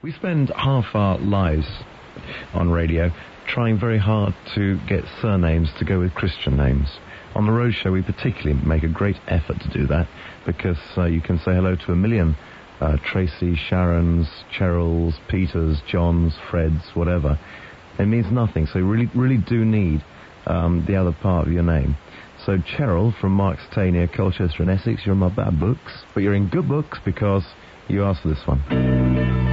We spend half our lives on radio trying very hard to get surnames to go with Christian names. On the Rose Show, we particularly make a great effort to do that because you can say hello to a million Tracy, Sharons, Cheryls, Peters, Johns, Freds, whatever. It means nothing, so you really do need the other part of your name. So Cheryl from Marks Tania, Colchester and Essex, you're in my bad books, but you're in good books because you asked for this one.